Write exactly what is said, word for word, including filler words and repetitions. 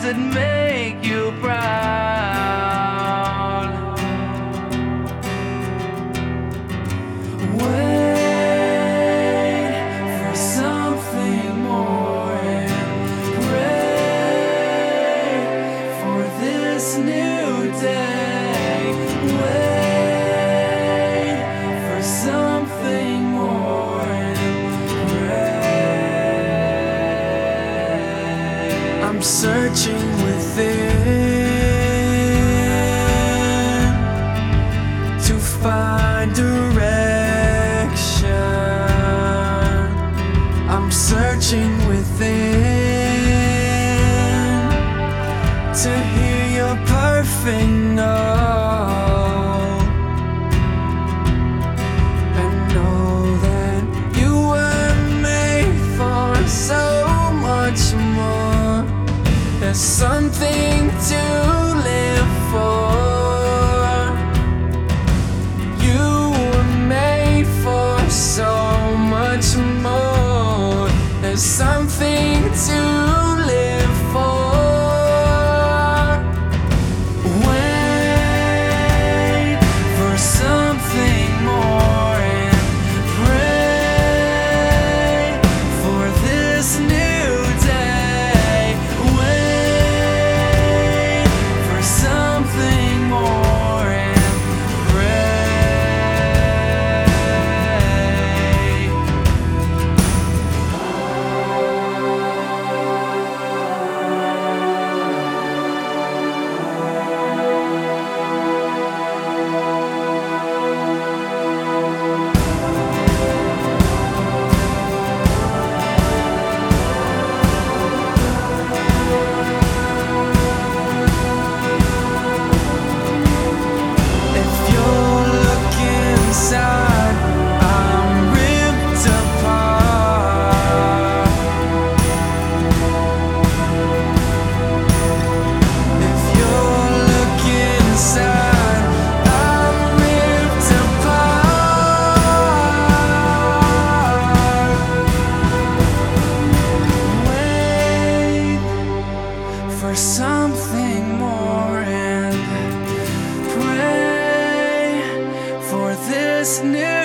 that make you proud. Wait for something more and pray for this new day. Wait for something more and pray. I'm searching within to find direction. I'm searching within to hear your perfect note and know that you were made for so much more. There's something to live for. You were made for so much more. There's something to live for. Wait for something more and pray for this new day. Wait for something more and for something more and pray for this new